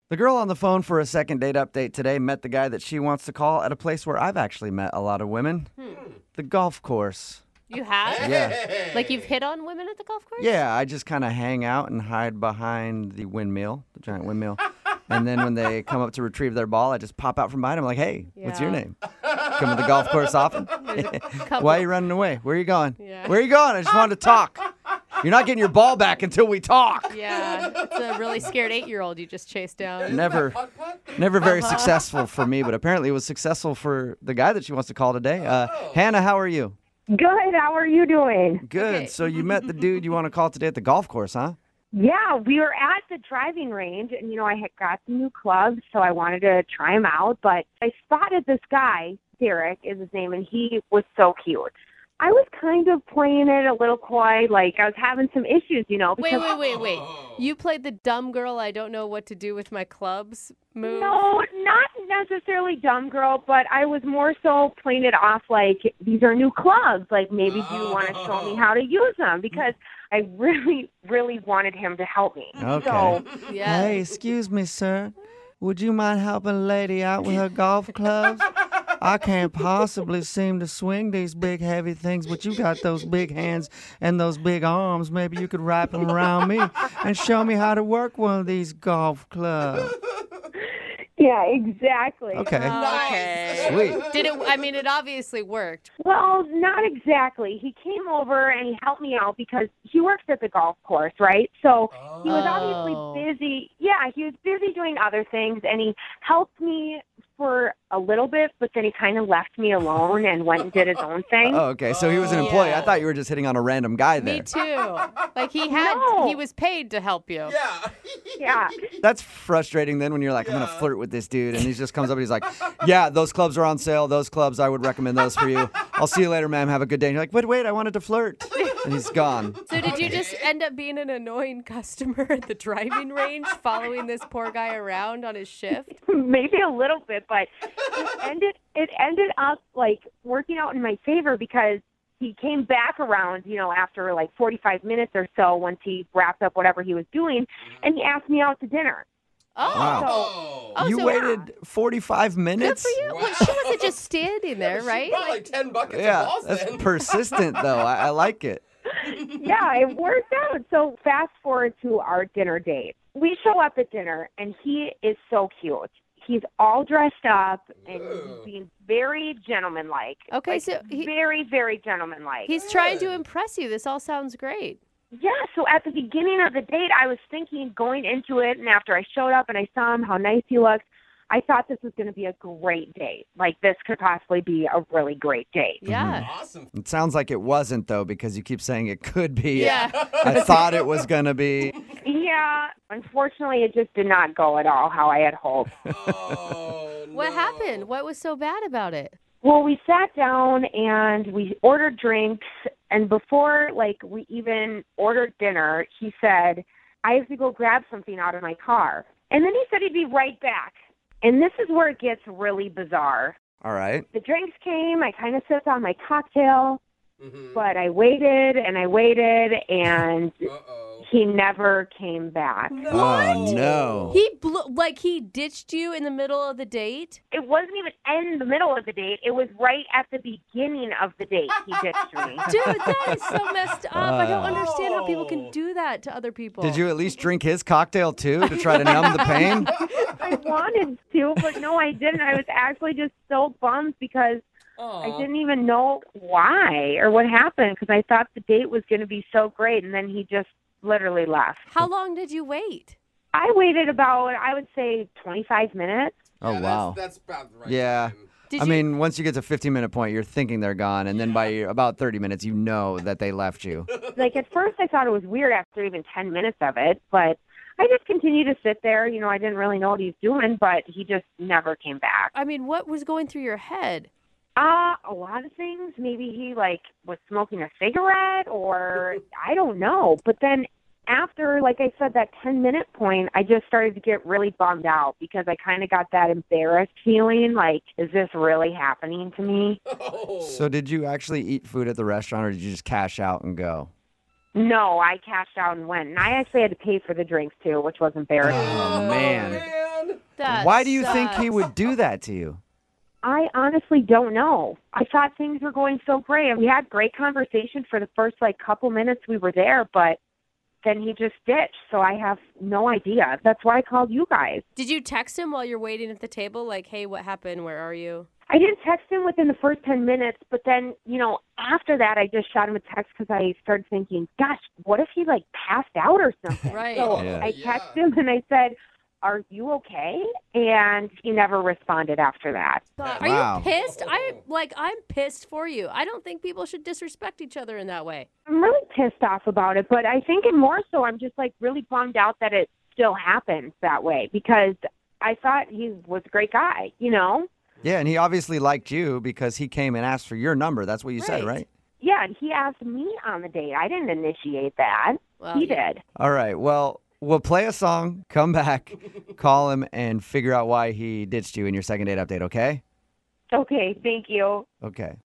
The girl on the phone for a second date update today met the guy that she wants to call at a place where I've actually met a lot of women. The golf course. You have? Yeah. Like you've hit on women at the golf course? Yeah, I just kind of hang out and hide behind the windmill, the giant windmill. And then when they come up to retrieve their ball, I just pop out from behind them like, hey, what's your Yeah. name? Come to the golf course often? Couple- Why are you running away? Where are you going? Yeah. Where are you going? I just wanted to talk. You're not getting your ball back until we talk. Yeah, it's a really scared 8-year-old you just chased down. Never very successful for me, but apparently it was successful for the guy that she wants to call today. Hannah, how are you? Good. How are you doing? Good. Okay. So you met the dude you want to call today at the golf course, huh? Yeah, we were at the driving range, and, I had got some new clubs, so I wanted to try them out. But I spotted this guy, Derek is his name, and he was so cute. I was kind of playing it a little coy, like I was having some issues, because Wait. You played the dumb girl, I don't know what to do with my clubs move? No, not necessarily dumb girl, but I was more so playing it off like these are new clubs. Like maybe do you want to show me how to use them? Because I really, really wanted him to help me. Okay. So Yeah. Hey, excuse me, sir. Would you mind helping a lady out with her golf clubs? I can't possibly seem to swing these big, heavy things, but you got those big hands and those big arms. Maybe you could wrap them around me and show me how to work one of these golf clubs. yeah, exactly. Okay. Okay. Sweet. Did it? I mean, it obviously worked. Well, not exactly. He came over and he helped me out because he works at the golf course, right? So he was obviously busy. Yeah, he was busy doing other things, and he helped me for a little bit, but then he kind of left me alone and went and did his own thing. Oh, okay. So he was an employee. Yeah. I thought you were just hitting on a random guy there. Me too. Like he No. was paid to help you. Yeah. That's frustrating then when you're like, I'm going to flirt with this dude. And he just comes up and he's like, yeah, those clubs are on sale. Those clubs, I would recommend those for you. I'll see you later, ma'am. Have a good day. And you're like, wait, I wanted to flirt. And he's gone. So did you just end up being an annoying customer at the driving range, following this poor guy around on his shift? Maybe a little bit, but it ended up like working out in my favor because he came back around, after like 45 minutes or so once he wrapped up whatever he was doing, and he asked me out to dinner. Oh, Wow. Oh, You so- waited 45 good minutes? for you. Well, she wasn't just standing there, right? Brought like 10 buckets Yeah, of balls that's then. persistent, though. I like it. Yeah, it worked out. So fast forward to our dinner date. We show up at dinner, and he is so cute. He's all dressed up, and he's being very gentlemanlike. Okay, Like, so very, very gentlemanlike. he's trying to impress you. This all sounds great. Yeah, so at the beginning of the date, I was thinking going into it, and after I showed up and I saw him, how nice he looked, I thought this was going to be a great date. Like, this could possibly be a really great date. Yeah. Awesome. It sounds like it wasn't, though, because you keep saying it could be. Yeah. I thought it was going to be. Yeah, unfortunately, it just did not go at all how I had hoped. Oh, What no. happened? What was so bad about it? Well, we sat down and we ordered drinks, and before, we even ordered dinner, he said, I have to go grab something out of my car. And then he said he'd be right back. And this is where it gets really bizarre. All right. The drinks came, I kind of sipped on my cocktail, Mhm. but I waited, and Uh-oh. he never came back. Oh, no. He ditched you in the middle of the date? It wasn't even in the middle of the date. It was right at the beginning of the date he ditched me. Dude, that is so messed up. I don't understand how people can do that to other people. Did you at least drink his cocktail, too, to try to numb the pain? I wanted to, but no, I didn't. I was actually just so bummed because I didn't even know why or what happened because I thought the date was going to be so great, and then he just literally left. How long did you wait? I waited about, I would say, 25 minutes. Oh, Yeah, wow. That's about the right Yeah. time. Did I you, mean, once you get to 15-minute point, you're thinking they're gone, and then by about 30 minutes, you know that they left you. Like, at first I thought it was weird after even 10 minutes of it, but I just continued to sit there. I didn't really know what he was doing, but he just never came back. I mean, what was going through your head? A lot of things. Maybe he, was smoking a cigarette or I don't know. But then after, like I said, that 10-minute point, I just started to get really bummed out because I kind of got that embarrassed feeling like, is this really happening to me? Oh. So did you actually eat food at the restaurant, or did you just cash out and go? No, I cashed out and went. And I actually had to pay for the drinks, too, which was embarrassing. Oh, man. That Why do you think he sucks. would do that to you? I honestly don't know. I thought things were going so great. We had great conversation for the first couple minutes we were there, but then he just ditched. So I have no idea. That's why I called you guys. Did you text him while you're waiting at the table? Like, hey, what happened? Where are you? I didn't text him within the first 10 minutes, but then, after that, I just shot him a text because I started thinking, gosh, what if he passed out or something? Right. So Yeah. I texted him and I said, are you okay? And he never responded after that. Are Wow. you pissed? I'm pissed for you. I don't think people should disrespect each other in that way. I'm really pissed off about it, but I think more so I'm just really bummed out that it still happens that way because I thought he was a great guy, Yeah, and he obviously liked you because he came and asked for your number. That's what you said, Right. right? Yeah, and he asked me on the date. I didn't initiate that. Well, He yeah. did. All right. Well, we'll play a song, come back, call him, and figure out why he ditched you in your second date update, okay? Okay, thank you. Okay.